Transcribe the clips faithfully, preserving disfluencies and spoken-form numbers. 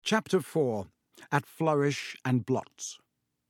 Chapter four. At Flourish and Blots.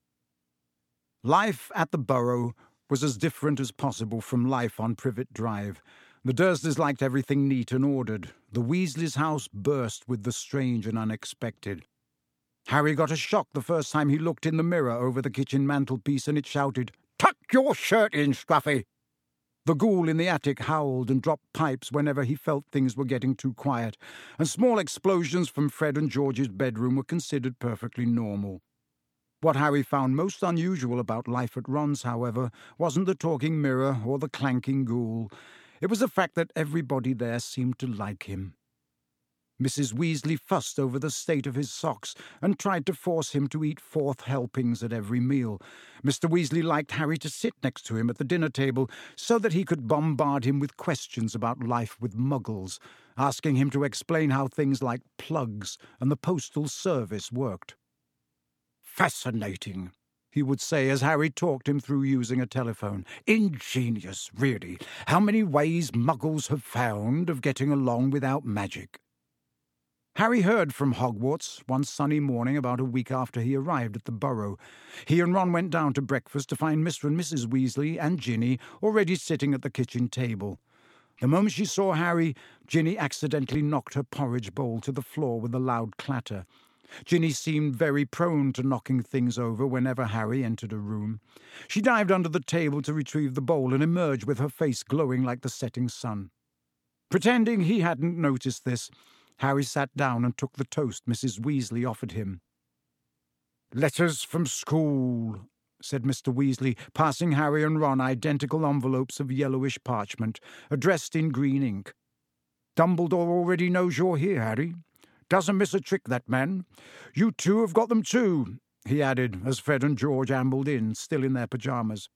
Life at the Burrow was as different as possible from life on Privet Drive. The Dursleys liked everything neat and ordered. The Weasleys' house burst with the strange and unexpected. Harry got a shock the first time he looked in the mirror over the kitchen mantelpiece, and it shouted, "Tuck your shirt in, Scruffy!" The ghoul in the attic howled and dropped pipes whenever he felt things were getting too quiet, and small explosions from Fred and George's bedroom were considered perfectly normal. What Harry found most unusual about life at Ron's, however, wasn't the talking mirror or the clanking ghoul. It was the fact that everybody there seemed to like him. Missus Weasley fussed over the state of his socks and tried to force him to eat fourth helpings at every meal. Mister Weasley liked Harry to sit next to him at the dinner table so that he could bombard him with questions about life with Muggles, asking him to explain how things like plugs and the postal service worked. "Fascinating," he would say as Harry talked him through using a telephone. "Ingenious, really. How many ways Muggles have found of getting along without magic." Harry heard from Hogwarts one sunny morning about a week after he arrived at the Burrow. He and Ron went down to breakfast to find Mister and Missus Weasley and Ginny already sitting at the kitchen table. The moment she saw Harry, Ginny accidentally knocked her porridge bowl to the floor with a loud clatter. Ginny seemed very prone to knocking things over whenever Harry entered a room. She dived under the table to retrieve the bowl and emerged with her face glowing like the setting sun. Pretending he hadn't noticed this, Harry sat down and took the toast Missus Weasley offered him. "Letters from school," said Mister Weasley, passing Harry and Ron identical envelopes of yellowish parchment, addressed in green ink. "Dumbledore already knows you're here, Harry. Doesn't miss a trick, that man. You two have got them too," he added, as Fred and George ambled in, still in their pyjamas.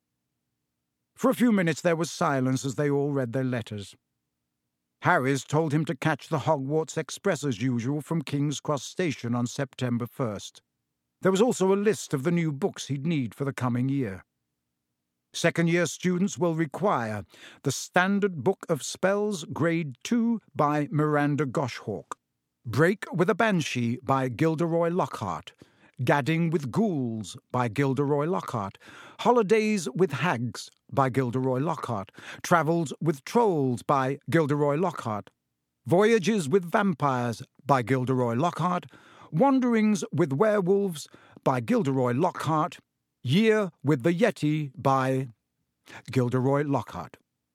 For a few minutes there was silence as they all read their letters. Harry's told him to catch the Hogwarts Express as usual from King's Cross Station on September first. There was also a list of the new books he'd need for the coming year. Second-year students will require The Standard Book of Spells, Grade two, by Miranda Goshhawk, Break with a Banshee by Gilderoy Lockhart, Gadding with Ghouls by Gilderoy Lockhart, Holidays with Hags by Gilderoy Lockhart, Travels with Trolls by Gilderoy Lockhart, Voyages with Vampires by Gilderoy Lockhart, Wanderings with Werewolves by Gilderoy Lockhart, Year with the Yeti by Gilderoy Lockhart.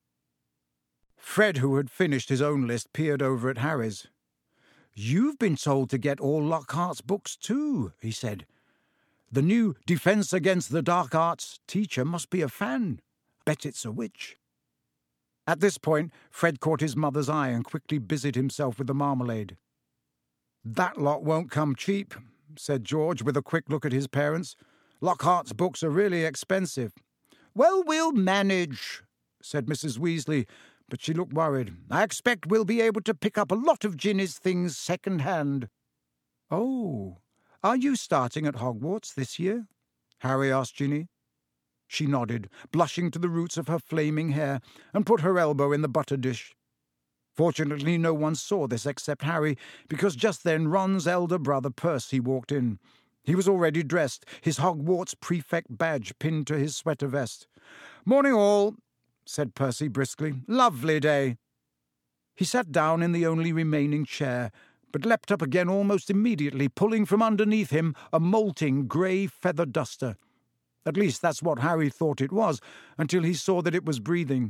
Fred, who had finished his own list, peered over at Harry's. "You've been told to get all Lockhart's books too," he said. "The new Defense Against the Dark Arts teacher must be a fan. Bet it's a witch." At this point, Fred caught his mother's eye and quickly busied himself with the marmalade. "That lot won't come cheap," said George, with a quick look at his parents. "Lockhart's books are really expensive." "Well, we'll manage," said Missus Weasley, but she looked worried. "I expect we'll be able to pick up a lot of Ginny's things second-hand." "Oh, are you starting at Hogwarts this year?" Harry asked Ginny. She nodded, blushing to the roots of her flaming hair, and put her elbow in the butter dish. Fortunately, no one saw this except Harry, because just then Ron's elder brother Percy walked in. He was already dressed, his Hogwarts prefect badge pinned to his sweater vest. "Morning all," said Percy briskly. "Lovely day." He sat down in the only remaining chair, but leapt up again almost immediately, pulling from underneath him a moulting grey feather duster. At least that's what Harry thought it was, until he saw that it was breathing.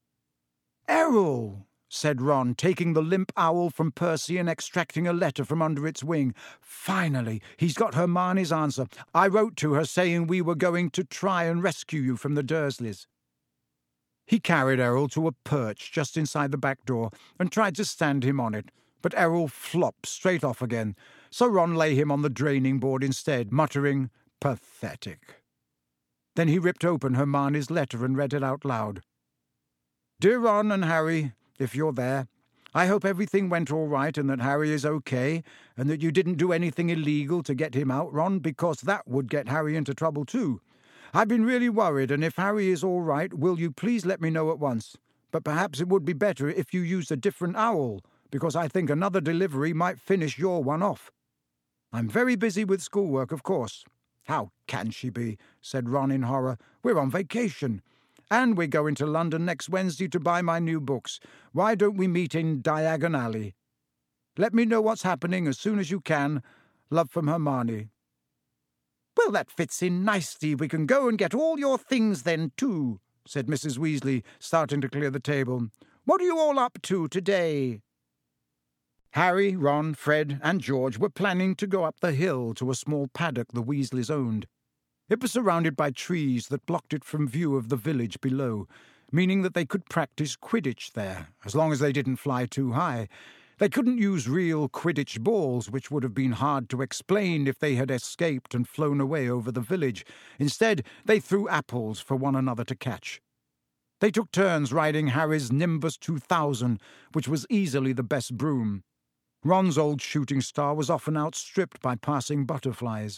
"Errol," said Ron, taking the limp owl from Percy and extracting a letter from under its wing. "Finally, he's got Hermione's answer. I wrote to her saying we were going to try and rescue you from the Dursleys." He carried Errol to a perch just inside the back door and tried to stand him on it, but Errol flopped straight off again, so Ron lay him on the draining board instead, muttering, "Pathetic." Then he ripped open Hermione's letter and read it out loud. "Dear Ron and Harry, if you're there, I hope everything went all right and that Harry is okay, and that you didn't do anything illegal to get him out, Ron, because that would get Harry into trouble too. I've been really worried, and if Harry is all right, will you please let me know at once? But perhaps it would be better if you used a different owl, because I think another delivery might finish your one off. I'm very busy with schoolwork, of course." "How can she be?" said Ron in horror. "We're on vacation. And we're going to London next Wednesday to buy my new books. Why don't we meet in Diagon Alley? Let me know what's happening as soon as you can. Love from Hermione." "Well, that fits in nicely. We can go and get all your things then, too," said Missus Weasley, starting to clear the table. "What are you all up to today?" Harry, Ron, Fred, and George were planning to go up the hill to a small paddock the Weasleys owned. It was surrounded by trees that blocked it from view of the village below, meaning that they could practice Quidditch there, as long as they didn't fly too high. They couldn't use real Quidditch balls, which would have been hard to explain if they had escaped and flown away over the village. Instead, they threw apples for one another to catch. They took turns riding Harry's Nimbus two thousand, which was easily the best broom. Ron's old shooting star was often outstripped by passing butterflies.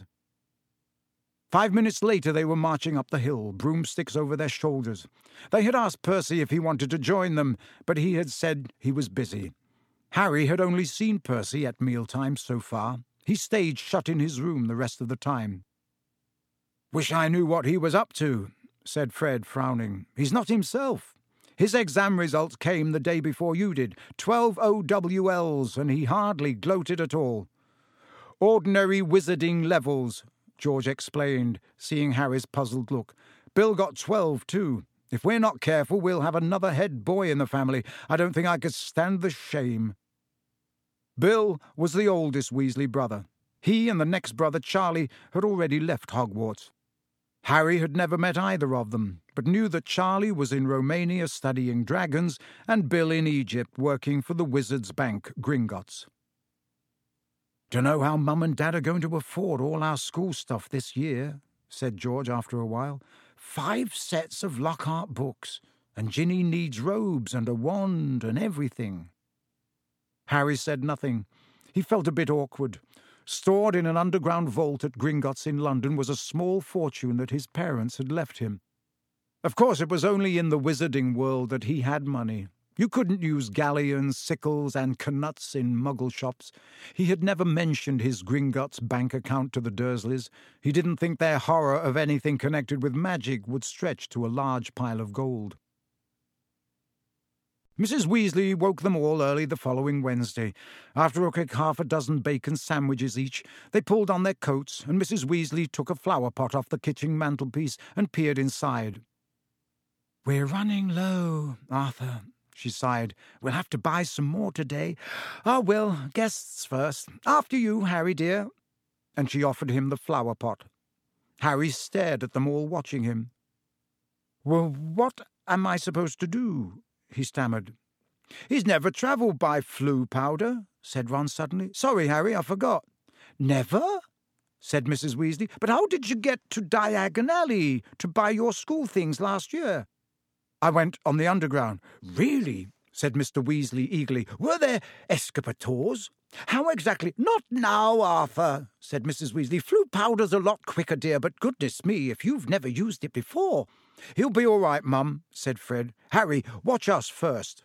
Five minutes later they were marching up the hill, broomsticks over their shoulders. They had asked Percy if he wanted to join them, but he had said he was busy. Harry had only seen Percy at mealtimes so far. He stayed shut in his room the rest of the time. "Wish I knew what he was up to," said Fred, frowning. "He's not himself. His exam results came the day before you did, twelve O W Ls, and he hardly gloated at all." "Ordinary wizarding levels," George explained, seeing Harry's puzzled look. "Bill got twelve, too. If we're not careful, we'll have another head boy in the family. I don't think I could stand the shame." Bill was the oldest Weasley brother. He and the next brother, Charlie, had already left Hogwarts. Harry had never met either of them, but knew that Charlie was in Romania studying dragons and Bill in Egypt working for the Wizards' Bank, Gringotts. "Dunno how Mum and Dad are going to afford all our school stuff this year," said George after a while. "Five sets of Lockhart books, and Ginny needs robes and a wand and everything." Harry said nothing. He felt a bit awkward. Stored in an underground vault at Gringotts in London was a small fortune that his parents had left him. Of course, it was only in the wizarding world that he had money. You couldn't use galleons, sickles, and knuts in muggle shops. He had never mentioned his Gringotts bank account to the Dursleys. He didn't think their horror of anything connected with magic would stretch to a large pile of gold. Missus Weasley woke them all early the following Wednesday. After cooking half a dozen bacon sandwiches each, they pulled on their coats, and Missus Weasley took a flower pot off the kitchen mantelpiece and peered inside. "We're running low, Arthur," she sighed. "We'll have to buy some more today. Ah, well, guests first. After you, Harry, dear." And she offered him the flower pot. Harry stared at them all, watching him. "Well, what am I supposed to do?" he stammered. "He's never travelled by Floo powder," said Ron suddenly. "Sorry, Harry, I forgot." "Never?" said Missus Weasley. "But how did you get to Diagon Alley to buy your school things last year?" "I went on the Underground." "Really?" said Mister Weasley eagerly. "Were there escapators?" "How exactly—" "Not now, Arthur," said Missus Weasley. "Floo powder's a lot quicker, dear, but goodness me, if you've never used it before." "He'll be all right, Mum," said Fred. "Harry, watch us first."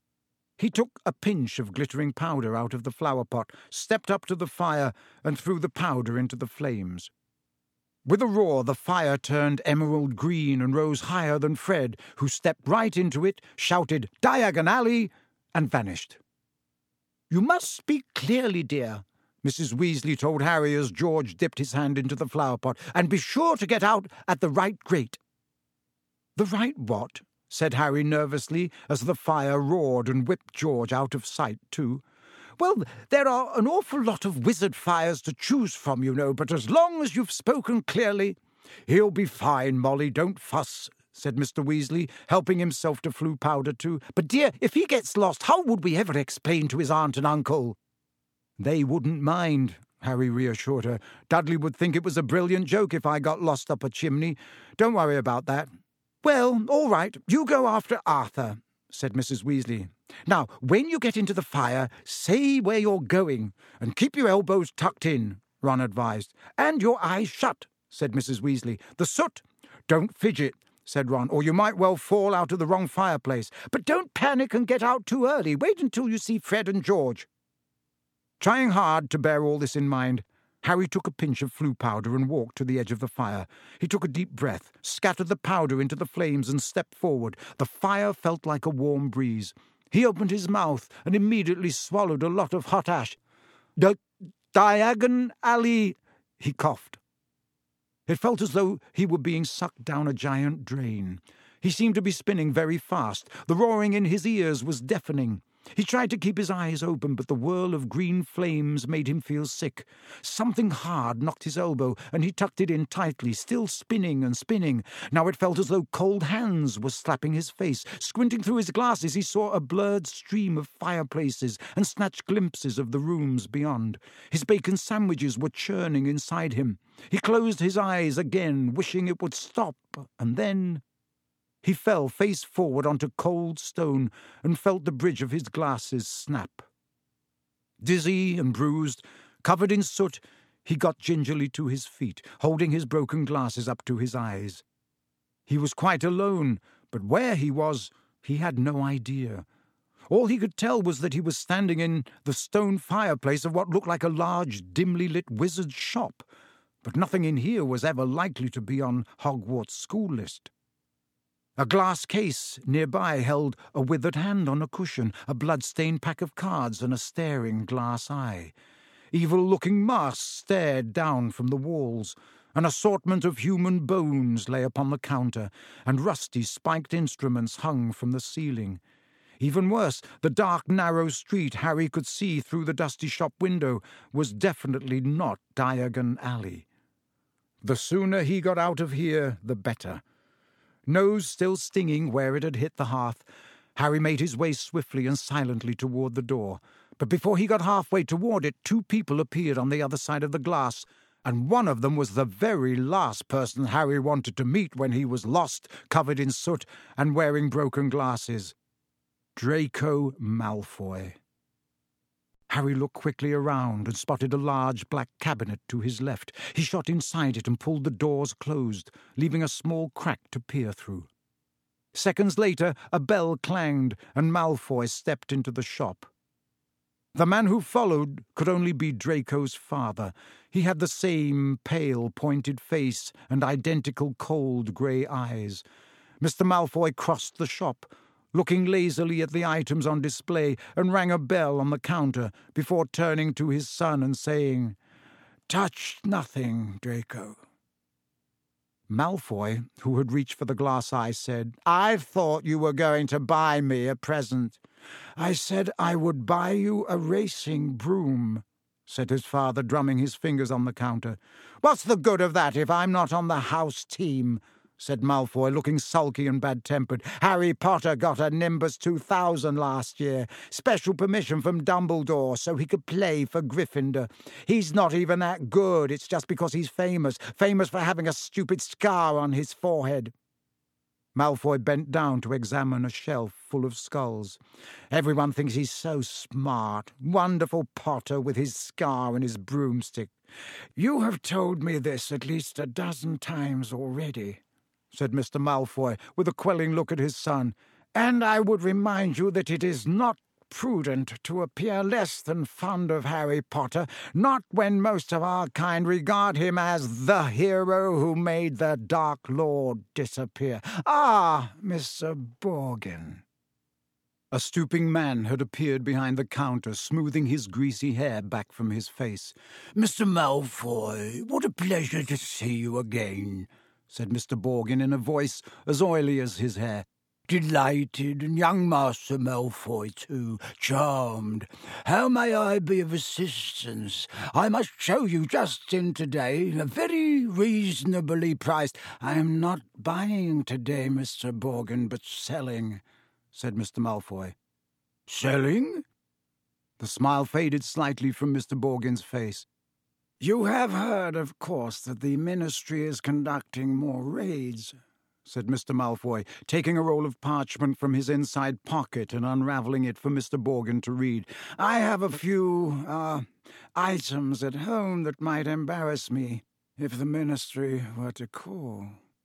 He took a pinch of glittering powder out of the flower pot, stepped up to the fire, and threw the powder into the flames. With a roar, the fire turned emerald green and rose higher than Fred, who stepped right into it, shouted "Diagon Alley," and vanished. "You must speak clearly, dear," Missus Weasley told Harry as George dipped his hand into the flower pot, "and be sure to get out at the right grate." "The right what?" said Harry nervously, as the fire roared and whipped George out of sight too. "Well, there are an awful lot of wizard fires to choose from, you know, but as long as you've spoken clearly—" "He'll be fine, Molly, don't fuss," said Mister Weasley, helping himself to Floo powder too. "But, dear, if he gets lost, how would we ever explain to his aunt and uncle?" "They wouldn't mind," Harry reassured her. "Dudley would think it was a brilliant joke if I got lost up a chimney. Don't worry about that." "Well, all right, you go after Arthur," said Missus Weasley. "Now, when you get into the fire, say where you're going, and keep your elbows tucked in," Ron advised. "And your eyes shut," said Missus Weasley. "The soot—" "Don't fidget," said Ron, "or you might well fall out of the wrong fireplace. But don't panic and get out too early. Wait until you see Fred and George." Trying hard to bear all this in mind, Harry took a pinch of Floo powder and walked to the edge of the fire. He took a deep breath, scattered the powder into the flames, and stepped forward. The fire felt like a warm breeze. He opened his mouth and immediately swallowed a lot of hot ash. D- Diagon Alley, he coughed. It felt as though he were being sucked down a giant drain. He seemed to be spinning very fast. The roaring in his ears was deafening. He tried to keep his eyes open, but the whirl of green flames made him feel sick. Something hard knocked his elbow, and he tucked it in tightly, still spinning and spinning. Now it felt as though cold hands were slapping his face. Squinting through his glasses, he saw a blurred stream of fireplaces and snatched glimpses of the rooms beyond. His bacon sandwiches were churning inside him. He closed his eyes again, wishing it would stop, and then he fell face forward onto cold stone and felt the bridge of his glasses snap. Dizzy and bruised, covered in soot, he got gingerly to his feet, holding his broken glasses up to his eyes. He was quite alone, but where he was, he had no idea. All he could tell was that he was standing in the stone fireplace of what looked like a large, dimly lit wizard's shop, but nothing in here was ever likely to be on Hogwarts school list. A glass case nearby held a withered hand on a cushion, a blood-stained pack of cards, and a staring glass eye. Evil-looking masks stared down from the walls. An assortment of human bones lay upon the counter, and rusty spiked instruments hung from the ceiling. Even worse, the dark, narrow street Harry could see through the dusty shop window was definitely not Diagon Alley. The sooner he got out of here, the better. Nose still stinging where it had hit the hearth, Harry made his way swiftly and silently toward the door. But before he got halfway toward it, two people appeared on the other side of the glass, and one of them was the very last person Harry wanted to meet when he was lost, covered in soot, and wearing broken glasses. Draco Malfoy. Harry looked quickly around and spotted a large black cabinet to his left. He shot inside it and pulled the doors closed, leaving a small crack to peer through. Seconds later, a bell clanged, and Malfoy stepped into the shop. The man who followed could only be Draco's father. He had the same pale, pointed face and identical cold grey eyes. Mister Malfoy crossed the shop, looking lazily at the items on display, and rang a bell on the counter before turning to his son and saying, "Touch nothing, Draco." Malfoy, who had reached for the glass eye, said, "I thought you were going to buy me a present." "I said I would buy you a racing broom," said his father, drumming his fingers on the counter. "What's the good of that if I'm not on the house team?" said Malfoy, looking sulky and bad-tempered. "Harry Potter got a Nimbus two thousand last year. Special permission from Dumbledore so he could play for Gryffindor. He's not even that good. It's just because he's famous. Famous for having a stupid scar on his forehead." Malfoy bent down to examine a shelf full of skulls. "Everyone thinks he's so smart. Wonderful Potter with his scar and his broomstick." "You have told me this at least a dozen times already," said Mister Malfoy, with a quelling look at his son, "and I would remind you that it is not prudent to appear less than fond of Harry Potter, not when most of our kind regard him as the hero who made the Dark Lord disappear. Ah, Mister Borgin." A stooping man had appeared behind the counter, smoothing his greasy hair back from his face. "Mister Malfoy, what a pleasure to see you again," said Mister Borgin in a voice as oily as his hair. "Delighted, and young Master Malfoy too. Charmed. How may I be of assistance? I must show you just in today, very reasonably priced." "I am not buying today, Mister Borgin, but selling," said Mister Malfoy. "Selling?" The smile faded slightly from Mister Borgin's face. "You have heard, of course, that the Ministry is conducting more raids," said Mister Malfoy, taking a roll of parchment from his inside pocket and unravelling it for Mister Borgin to read. "I have a few, uh, items at home that might embarrass me if the Ministry were to call."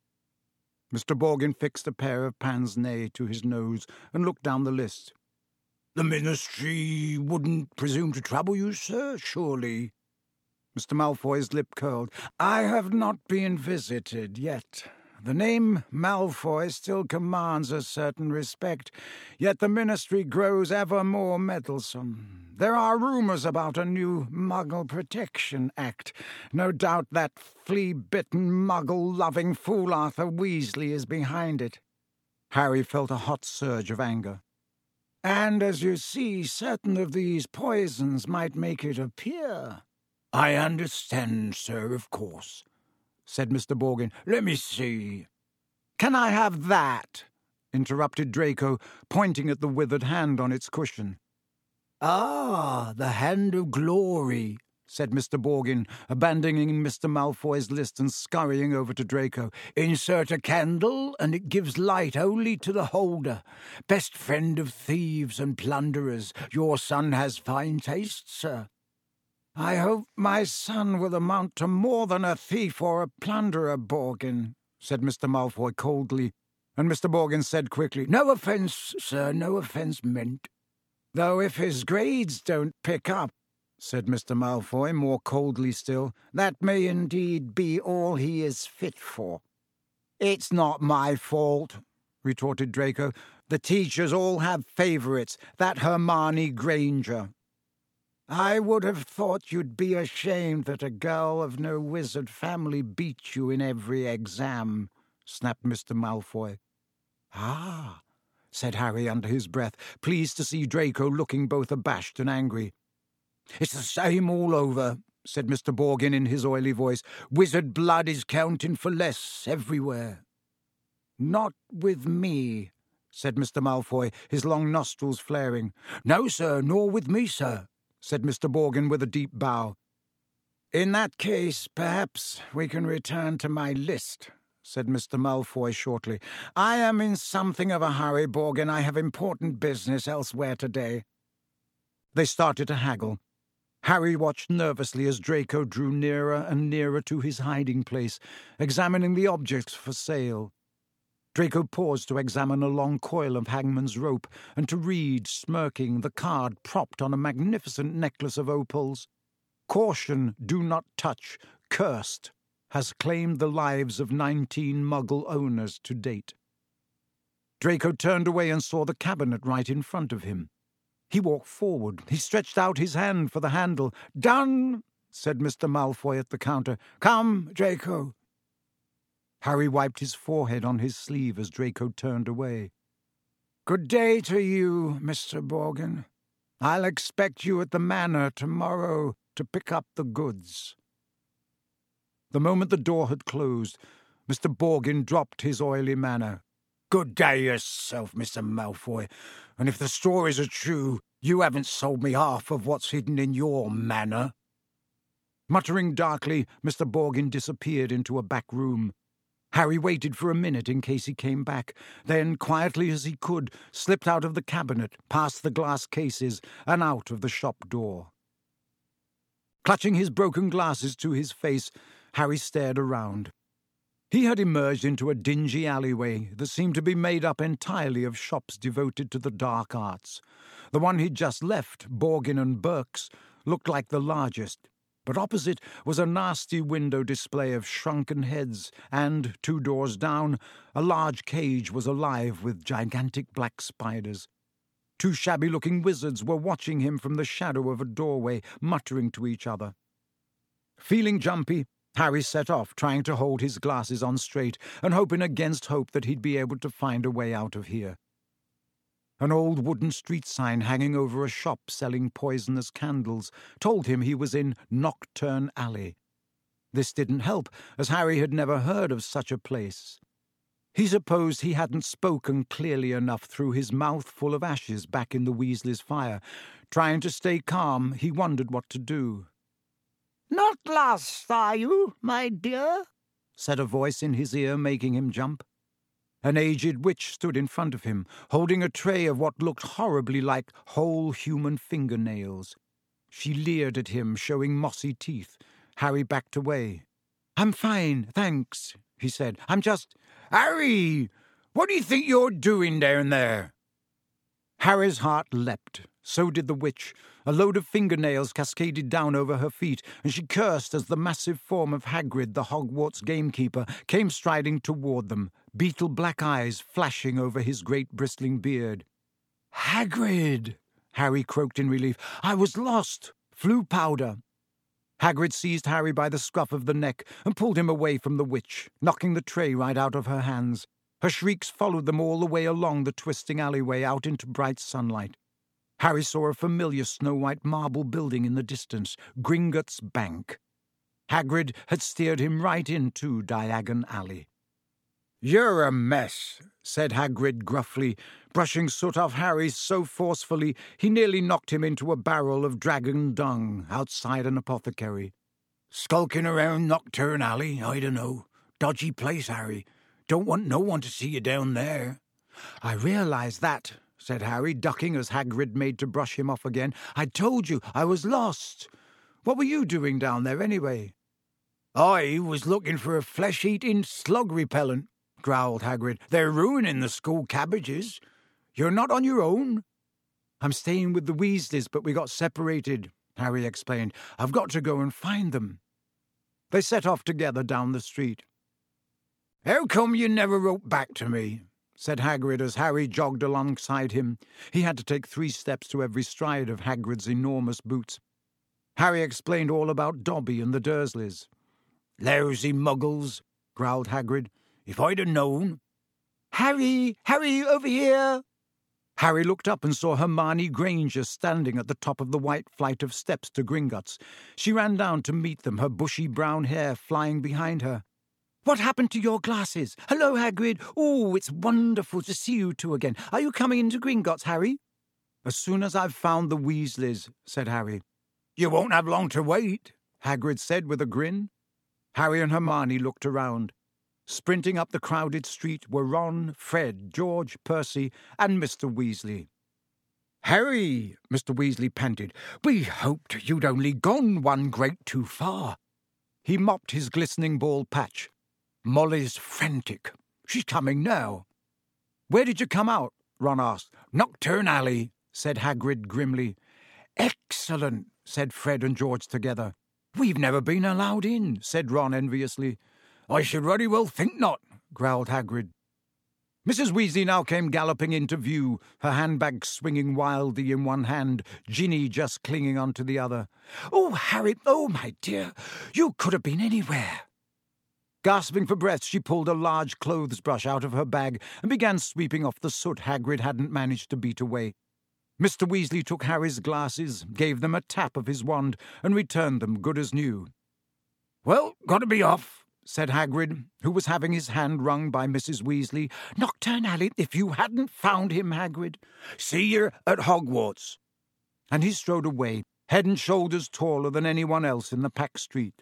Mister Borgin fixed a pair of pince-nez to his nose and looked down the list. "The Ministry wouldn't presume to trouble you, sir, surely?" Mister Malfoy's lip curled. "I have not been visited yet. The name Malfoy still commands a certain respect, yet the Ministry grows ever more meddlesome. There are rumours about a new Muggle Protection Act. No doubt that flea-bitten, Muggle-loving fool Arthur Weasley is behind it." Harry felt a hot surge of anger. "And as you see, certain of these poisons might make it appear." "I understand, sir, of course," said Mister Borgin. "Let me see." "Can I have that?" interrupted Draco, pointing at the withered hand on its cushion. "Ah, the Hand of Glory," said Mister Borgin, abandoning Mister Malfoy's list and scurrying over to Draco. "Insert a candle, and it gives light only to the holder. Best friend of thieves and plunderers. Your son has fine taste, sir." "I hope my son will amount to more than a thief or a plunderer, Borgin," said Mister Malfoy coldly, and Mister Borgin said quickly, "No offence, sir, no offence meant." "Though if his grades don't pick up," said Mister Malfoy more coldly still, "that may indeed be all he is fit for." "It's not my fault," retorted Draco. "The teachers all have favourites, that Hermione Granger." "I would have thought you'd be ashamed that a girl of no wizard family beat you in every exam," snapped Mister Malfoy. "Ah," said Harry under his breath, pleased to see Draco looking both abashed and angry. "It's the same all over," said Mister Borgin in his oily voice. "Wizard blood is counting for less everywhere." "Not with me," said Mister Malfoy, his long nostrils flaring. "No, sir, nor with me, sir," said Mister Borgin with a deep bow. "In that case, perhaps we can return to my list," said Mister Malfoy shortly. "I am in something of a hurry, Borgin. I have important business elsewhere today." They started to haggle. Harry watched nervously as Draco drew nearer and nearer to his hiding place, examining the objects for sale. Draco paused to examine a long coil of hangman's rope and to read, smirking, the card propped on a magnificent necklace of opals. "Caution, do not touch, cursed," has claimed the lives of nineteen Muggle owners to date. Draco turned away and saw the cabinet right in front of him. He walked forward. He stretched out his hand for the handle. "Done," said Mister Malfoy at the counter. "Come, Draco." Harry wiped his forehead on his sleeve as Draco turned away. "Good day to you, Mister Borgin. I'll expect you at the manor tomorrow to pick up the goods." The moment the door had closed, Mister Borgin dropped his oily manner. "Good day yourself, Mister Malfoy, and if the stories are true, you haven't sold me half of what's hidden in your manor." Muttering darkly, Mister Borgin disappeared into a back room. Harry waited for a minute in case he came back, then, quietly as he could, slipped out of the cabinet, past the glass cases, and out of the shop door. Clutching his broken glasses to his face, Harry stared around. He had emerged into a dingy alleyway that seemed to be made up entirely of shops devoted to the dark arts. The one he'd just left, Borgin and Burke's, looked like the largest, but opposite was a nasty window display of shrunken heads, and, two doors down, a large cage was alive with gigantic black spiders. Two shabby-looking wizards were watching him from the shadow of a doorway, muttering to each other. Feeling jumpy, Harry set off, trying to hold his glasses on straight and hoping against hope that he'd be able to find a way out of here. An old wooden street sign hanging over a shop selling poisonous candles told him he was in Nocturne Alley. This didn't help, as Harry had never heard of such a place. He supposed he hadn't spoken clearly enough through his mouth full of ashes back in the Weasley's fire. Trying to stay calm, he wondered what to do. "Not lost, are you, my dear?" said a voice in his ear, making him jump. An aged witch stood in front of him, holding a tray of what looked horribly like whole human fingernails. She leered at him, showing mossy teeth. Harry backed away. "I'm fine, thanks," he said. "I'm just—" "Harry! What do you think you're doing down there?" Harry's heart leapt. So did the witch. A load of fingernails cascaded down over her feet, and she cursed as the massive form of Hagrid, the Hogwarts gamekeeper, came striding toward them, beetle-black eyes flashing over his great bristling beard. "Hagrid!" Harry croaked in relief. "I was lost. Flue powder." Hagrid seized Harry by the scruff of the neck and pulled him away from the witch, knocking the tray right out of her hands. Her shrieks followed them all the way along the twisting alleyway out into bright sunlight. Harry saw a familiar snow-white marble building in the distance, Gringotts Bank. Hagrid had steered him right into Diagon Alley. "You're a mess," said Hagrid gruffly, brushing soot off Harry so forcefully he nearly knocked him into a barrel of dragon dung outside an apothecary. "Skulking around Knockturn Alley, I dunno. Dodgy place, Harry. Don't want no one to see you down there." "I realise that," said Harry, ducking as Hagrid made to brush him off again. "I told you I was lost. What were you doing down there, anyway?" "I was looking for a flesh-eating slug repellent," growled Hagrid. "They're ruining the school cabbages. You're not on your own?" "I'm staying with the Weasleys, but we got separated," Harry explained. "I've got to go and find them." They set off together down the street. "How come you never wrote back to me?" said Hagrid as Harry jogged alongside him. He had to take three steps to every stride of Hagrid's enormous boots. Harry explained all about Dobby and the Dursleys. "Lousy muggles," growled Hagrid. "If I'd have known—" "Harry! Harry, over here!" Harry looked up and saw Hermione Granger standing at the top of the white flight of steps to Gringotts. She ran down to meet them, her bushy brown hair flying behind her. "What happened to your glasses? Hello, Hagrid. Oh, it's wonderful to see you two again. Are you coming into Gringotts, Harry?" "As soon as I've found the Weasleys," said Harry. "You won't have long to wait," Hagrid said with a grin. Harry and Hermione looked around. Sprinting up the crowded street were Ron, Fred, George, Percy, and Mister Weasley. "Harry," Mister Weasley panted, "we hoped you'd only gone one grade too far." He mopped his glistening bald patch. "Molly's frantic. She's coming now." "Where did you come out?" Ron asked. "Knockturn Alley," said Hagrid grimly. "Excellent," said Fred and George together. "We've never been allowed in," said Ron enviously. "I should very well think not," growled Hagrid. Missus Weasley now came galloping into view, her handbag swinging wildly in one hand, Ginny just clinging onto the other. "Oh, Harry, oh, my dear, you could have been anywhere." Gasping for breath, she pulled a large clothes brush out of her bag and began sweeping off the soot Hagrid hadn't managed to beat away. Mister Weasley took Harry's glasses, gave them a tap of his wand, and returned them good as new. "Well, got to be off," said Hagrid, who was having his hand wrung by Missus Weasley. "Knockturn Alley, if you hadn't found him, Hagrid. See you at Hogwarts." And he strode away, head and shoulders taller than anyone else in the packed street.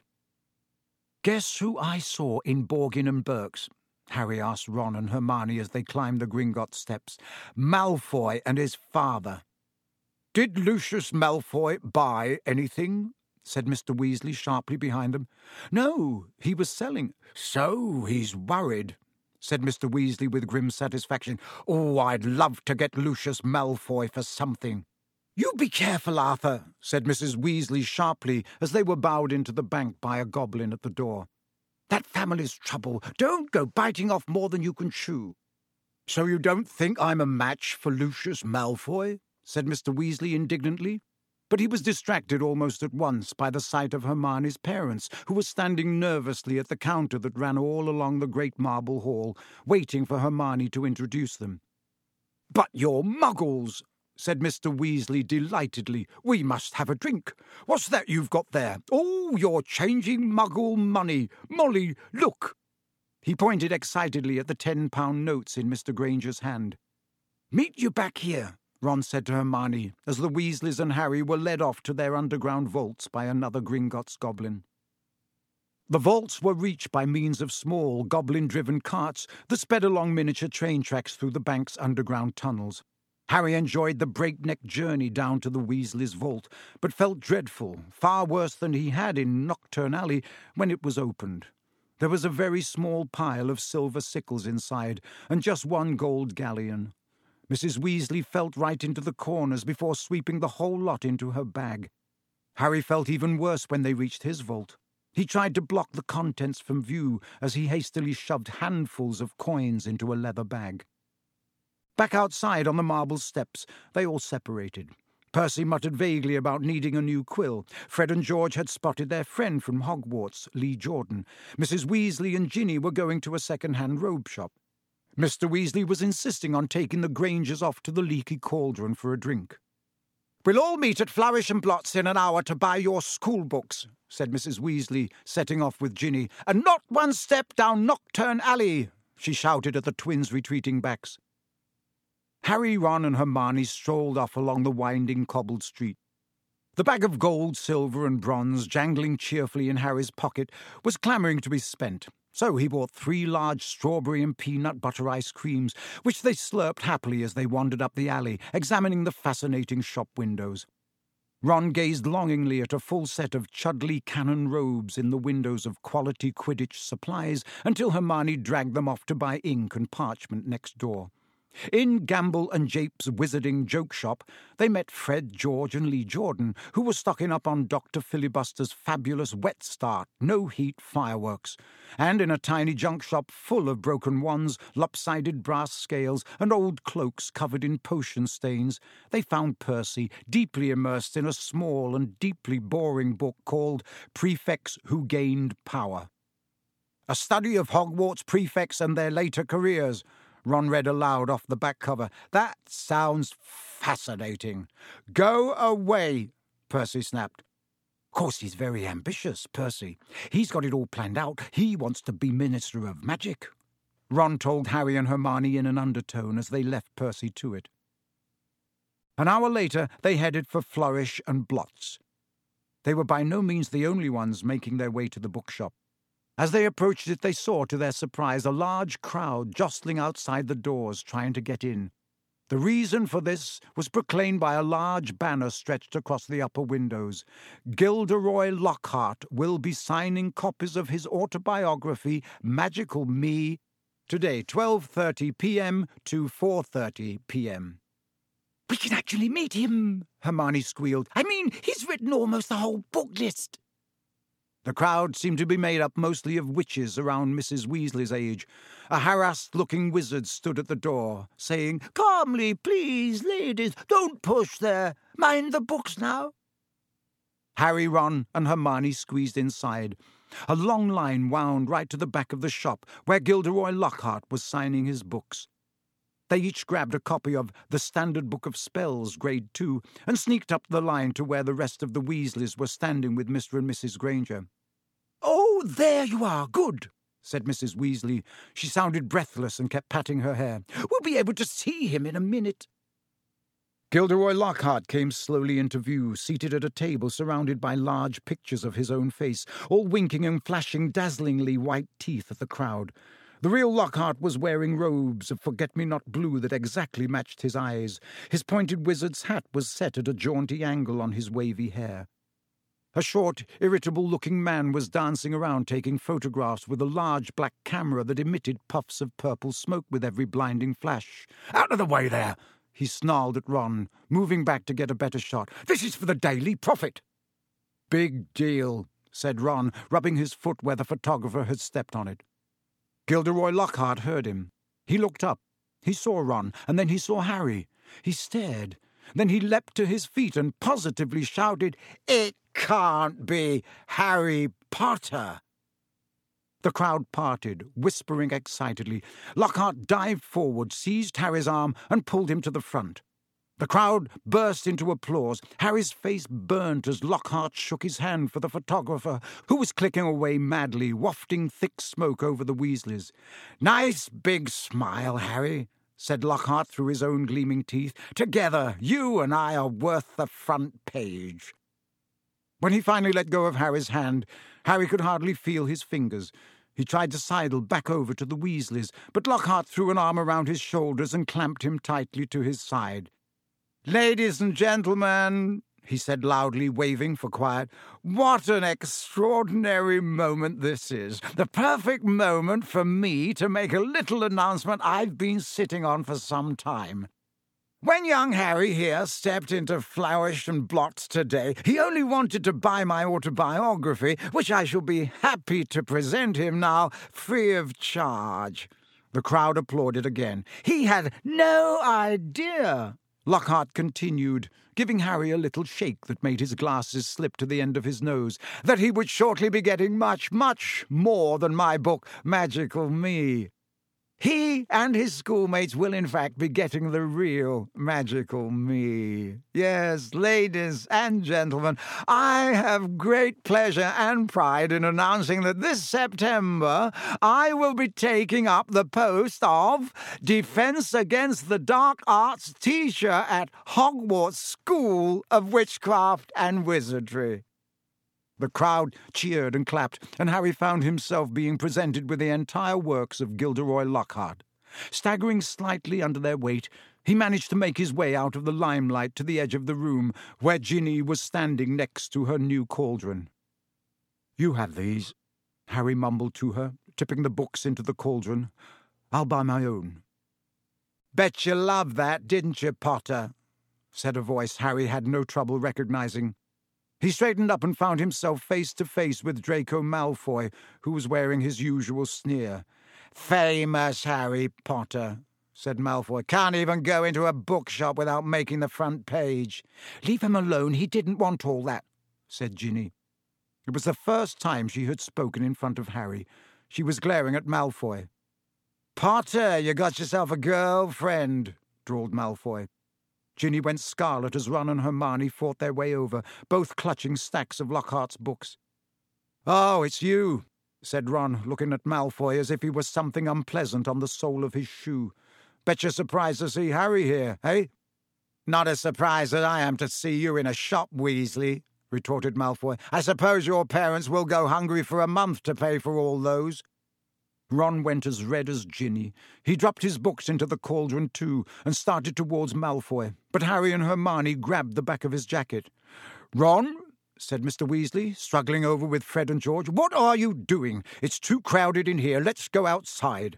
"Guess who I saw in Borgin and Burke's?" Harry asked Ron and Hermione as they climbed the Gringotts steps. "Malfoy and his father." "Did Lucius Malfoy buy anything?" said Mister Weasley sharply behind them. "No, he was selling." "So he's worried," said Mister Weasley with grim satisfaction. "Oh, I'd love to get Lucius Malfoy for something." "You be careful, Arthur," said Missus Weasley sharply as they were bowed into the bank by a goblin at the door. "That family's trouble. Don't go biting off more than you can chew." "So you don't think I'm a match for Lucius Malfoy?" said Mister Weasley indignantly. But he was distracted almost at once by the sight of Hermione's parents, who were standing nervously at the counter that ran all along the great marble hall, waiting for Hermione to introduce them. "But you're muggles!" said Mister Weasley delightedly. "We must have a drink. What's that you've got there? Oh, you're changing muggle money. Molly, look!" He pointed excitedly at the ten-pound notes in Mister Granger's hand. "Meet you back here," Ron said to Hermione, as the Weasleys and Harry were led off to their underground vaults by another Gringotts goblin. The vaults were reached by means of small, goblin-driven carts that sped along miniature train tracks through the bank's underground tunnels. Harry enjoyed the breakneck journey down to the Weasleys' vault, but felt dreadful, far worse than he had in Knockturn Alley when it was opened. There was a very small pile of silver sickles inside, and just one gold galleon. Missus Weasley felt right into the corners before sweeping the whole lot into her bag. Harry felt even worse when they reached his vault. He tried to block the contents from view as he hastily shoved handfuls of coins into a leather bag. Back outside on the marble steps, they all separated. Percy muttered vaguely about needing a new quill. Fred and George had spotted their friend from Hogwarts, Lee Jordan. Missus Weasley and Ginny were going to a second-hand robe shop. Mister Weasley was insisting on taking the Grangers off to the Leaky Cauldron for a drink. "We'll all meet at Flourish and Blott's in an hour to buy your school books," said Missus Weasley, setting off with Ginny. "And not one step down Knockturn Alley," she shouted at the twins' retreating backs. Harry, Ron and Hermione strolled off along the winding cobbled street. The bag of gold, silver and bronze, jangling cheerfully in Harry's pocket, was clamouring to be spent, so he bought three large strawberry and peanut butter ice creams, which they slurped happily as they wandered up the alley, examining the fascinating shop windows. Ron gazed longingly at a full set of Chudley cannon robes in the windows of Quality Quidditch Supplies until Hermione dragged them off to buy ink and parchment next door. In Gamble and Jape's Wizarding Joke Shop, they met Fred, George and Lee Jordan, who were stocking up on Doctor Filibuster's fabulous Wet Start, no-heat fireworks. And in a tiny junk shop full of broken wands, lopsided brass scales and old cloaks covered in potion stains, they found Percy deeply immersed in a small and deeply boring book called Prefects Who Gained Power. "A study of Hogwarts prefects and their later careers," Ron read aloud off the back cover. "That sounds fascinating." "Go away," Percy snapped. "Of course he's very ambitious, Percy. He's got it all planned out. He wants to be Minister of Magic," Ron told Harry and Hermione in an undertone as they left Percy to it. An hour later, they headed for Flourish and Blott's. They were by no means the only ones making their way to the bookshop. As they approached it, they saw, to their surprise, a large crowd jostling outside the doors, trying to get in. The reason for this was proclaimed by a large banner stretched across the upper windows. Gilderoy Lockhart will be signing copies of his autobiography, Magical Me, today, twelve thirty p.m. to four thirty p.m. "We can actually meet him," Hermione squealed. "I mean, he's written almost the whole book list." The crowd seemed to be made up mostly of witches around Missus Weasley's age. A harassed-looking wizard stood at the door, saying, "Calmly, please, ladies, don't push there. Mind the books now." Harry, Ron and Hermione squeezed inside. A long line wound right to the back of the shop, where Gilderoy Lockhart was signing his books. They each grabbed a copy of The Standard Book of Spells, Grade two, and sneaked up the line to where the rest of the Weasleys were standing with Mister and Missus Granger. "Oh, there you are, good," said Missus Weasley. She sounded breathless and kept patting her hair. "We'll be able to see him in a minute." Gilderoy Lockhart came slowly into view, seated at a table surrounded by large pictures of his own face, all winking and flashing dazzlingly white teeth at the crowd. The real Lockhart was wearing robes of forget-me-not blue that exactly matched his eyes. His pointed wizard's hat was set at a jaunty angle on his wavy hair. A short, irritable-looking man was dancing around taking photographs with a large black camera that emitted puffs of purple smoke with every blinding flash. "Out of the way there!" he snarled at Ron, moving back to get a better shot. "This is for the Daily Prophet." "Big deal," said Ron, rubbing his foot where the photographer had stepped on it. Gilderoy Lockhart heard him. He looked up. He saw Ron, and then he saw Harry. He stared. Then he leapt to his feet and positively shouted, "It can't be Harry Potter!" The crowd parted, whispering excitedly. Lockhart dived forward, seized Harry's arm, and pulled him to the front. The crowd burst into applause. Harry's face burnt as Lockhart shook his hand for the photographer, who was clicking away madly, wafting thick smoke over the Weasleys. "Nice big smile, Harry," said Lockhart through his own gleaming teeth. "Together, you and I are worth the front page." When he finally let go of Harry's hand, Harry could hardly feel his fingers. He tried to sidle back over to the Weasleys, but Lockhart threw an arm around his shoulders and clamped him tightly to his side. "Ladies and gentlemen," he said loudly, waving for quiet, "what an extraordinary moment this is. The perfect moment for me to make a little announcement I've been sitting on for some time. When young Harry here stepped into Flourish and Blots today, he only wanted to buy my autobiography, which I shall be happy to present him now, free of charge." The crowd applauded again. "He had no idea," Lockhart continued, giving Harry a little shake that made his glasses slip to the end of his nose, "that he would shortly be getting much, much more than my book, Magical Me. He and his schoolmates will, in fact, be getting the real Magical Me. Yes, ladies and gentlemen, I have great pleasure and pride in announcing that this September I will be taking up the post of Defense Against the Dark Arts teacher at Hogwarts School of Witchcraft and Wizardry." The crowd cheered and clapped, and Harry found himself being presented with the entire works of Gilderoy Lockhart. Staggering slightly under their weight, he managed to make his way out of the limelight to the edge of the room, where Ginny was standing next to her new cauldron. "You have these," Harry mumbled to her, tipping the books into the cauldron. "I'll buy my own." "Bet you loved that, didn't you, Potter?" said a voice Harry had no trouble recognizing. He straightened up and found himself face to face with Draco Malfoy, who was wearing his usual sneer. "Famous Harry Potter," said Malfoy. "Can't even go into a bookshop without making the front page." "Leave him alone, he didn't want all that," said Ginny. It was the first time she had spoken in front of Harry. She was glaring at Malfoy. "Potter, you got yourself a girlfriend," drawled Malfoy. Ginny went scarlet as Ron and Hermione fought their way over, both clutching stacks of Lockhart's books. "Oh, it's you," said Ron, looking at Malfoy as if he was something unpleasant on the sole of his shoe. "Bet you're surprised to see Harry here, eh?" "Not as surprised as I am to see you in a shop, Weasley," retorted Malfoy. "I suppose your parents will go hungry for a month to pay for all those." Ron went as red as Ginny. He dropped his books into the cauldron too, and started towards Malfoy, but Harry and Hermione grabbed the back of his jacket. "Ron," said Mister Weasley, struggling over with Fred and George, "what are you doing? It's too crowded in here. Let's go outside."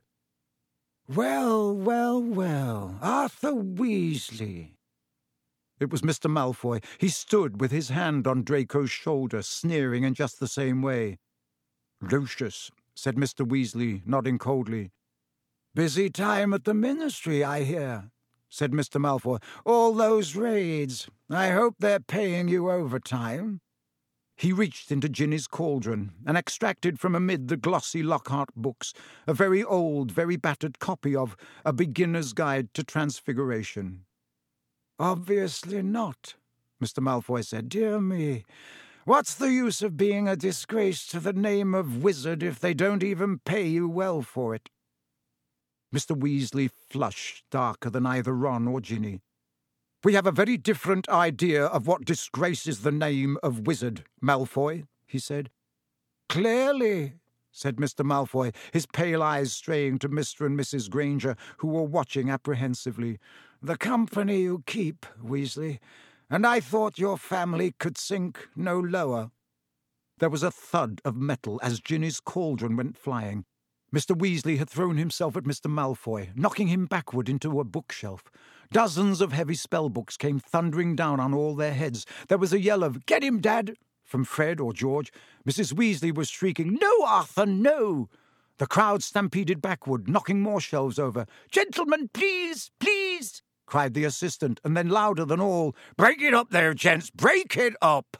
"Well, well, well, Arthur Weasley." It was Mister Malfoy. He stood with his hand on Draco's shoulder, sneering in just the same way. "Lucius," said Mister Weasley, nodding coldly. "Busy time at the Ministry, I hear," said Mister Malfoy. "All those raids. I hope they're paying you overtime." He reached into Ginny's cauldron and extracted from amid the glossy Lockhart books a very old, very battered copy of A Beginner's Guide to Transfiguration. "Obviously not," Mister Malfoy said. "Dear me. What's the use of being a disgrace to the name of wizard if they don't even pay you well for it?" Mister Weasley flushed darker than either Ron or Ginny. "We have a very different idea of what disgraces the name of wizard, Malfoy," he said. "Clearly," said Mister Malfoy, his pale eyes straying to Mister and Missus Granger, who were watching apprehensively. "The company you keep, Weasley. And I thought your family could sink no lower." There was a thud of metal as Ginny's cauldron went flying. Mister Weasley had thrown himself at Mister Malfoy, knocking him backward into a bookshelf. Dozens of heavy spellbooks came thundering down on all their heads. There was a yell of, "Get him, Dad!" from Fred or George. Missus Weasley was shrieking, "No, Arthur, no!" The crowd stampeded backward, knocking more shelves over. "Gentlemen, please, please!" cried the assistant, and then louder than all, "Break it up there, gents! Break it up!"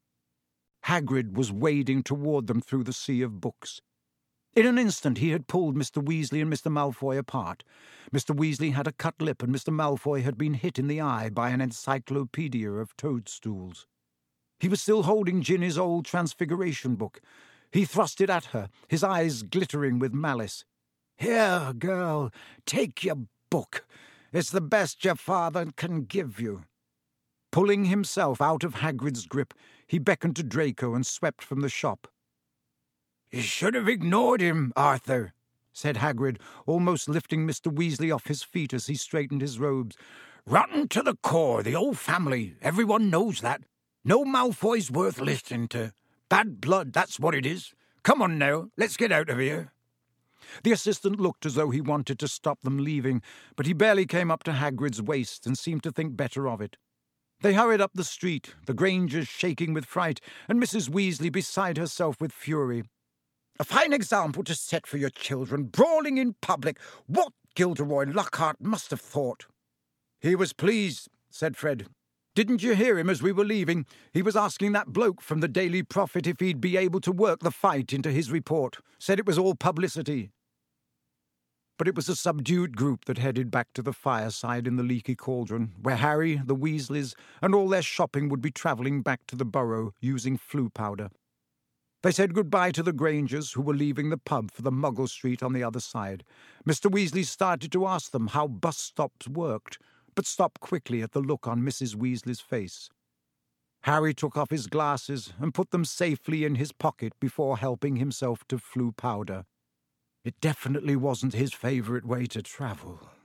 Hagrid was wading toward them through the sea of books. In an instant he had pulled Mister Weasley and Mister Malfoy apart. Mister Weasley had a cut lip, and Mister Malfoy had been hit in the eye by an encyclopedia of toadstools. He was still holding Ginny's old Transfiguration book. He thrust it at her, his eyes glittering with malice. "Here, girl, take your book. It's the best your father can give you." Pulling himself out of Hagrid's grip, he beckoned to Draco and swept from the shop. "You should have ignored him, Arthur," said Hagrid, almost lifting Mister Weasley off his feet as he straightened his robes. "Rotten to the core, the old family. Everyone knows that. No Malfoy's worth listening to. Bad blood, that's what it is. Come on now, let's get out of here." The assistant looked as though he wanted to stop them leaving, but he barely came up to Hagrid's waist and seemed to think better of it. They hurried up the street, the Grangers shaking with fright, and Missus Weasley beside herself with fury. "A fine example to set for your children, brawling in public. What Gilderoy Lockhart must have thought." "He was pleased," said Fred. "Didn't you hear him as we were leaving? He was asking that bloke from the Daily Prophet if he'd be able to work the fight into his report. Said it was all publicity." But it was a subdued group that headed back to the fireside in the Leaky Cauldron, where Harry, the Weasleys, and all their shopping would be travelling back to the Burrow using Floo powder. They said goodbye to the Grangers, who were leaving the pub for the Muggle Street on the other side. Mister Weasley started to ask them how bus stops worked, but stopped quickly at the look on Missus Weasley's face. Harry took off his glasses and put them safely in his pocket before helping himself to Floo powder. It definitely wasn't his favourite way to travel.